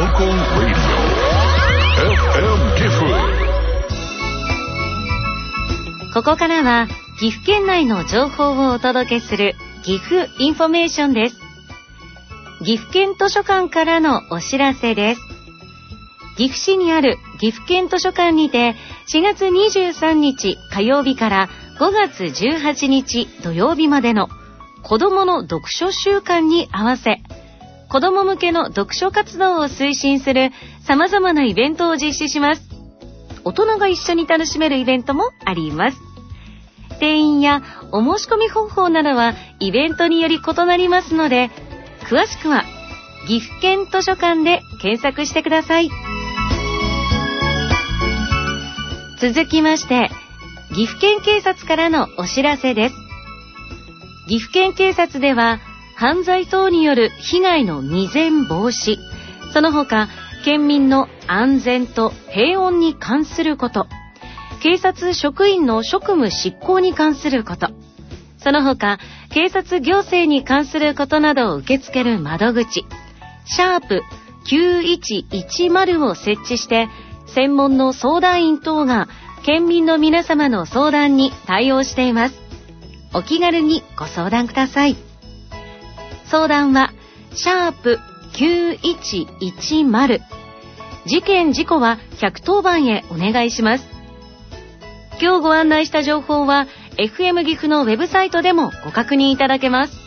ここからは岐阜県内の情報をお届けする岐阜インフォメーションです。岐阜県図書館からのお知らせです。岐阜市にある岐阜県図書館にて4月23日火曜日から5月18日土曜日までの子どもの読書週間に合わせ、子ども向けの読書活動を推進する様々なイベントを実施します。大人が一緒に楽しめるイベントもあります。定員やお申し込み方法などはイベントにより異なりますので、詳しくは岐阜県図書館で検索してください。続きまして、岐阜県警察からのお知らせです。岐阜県警察では、犯罪等による被害の未然防止、その他、県民の安全と平穏に関すること、警察職員の職務執行に関すること、その他、警察行政に関することなどを受け付ける窓口、#9110を設置して、専門の相談員等が県民の皆様の相談に対応しています。お気軽にご相談ください。相談は#9110、事件事故は110番へお願いします。今日ご案内した情報は FM 岐阜のウェブサイトでもご確認いただけます。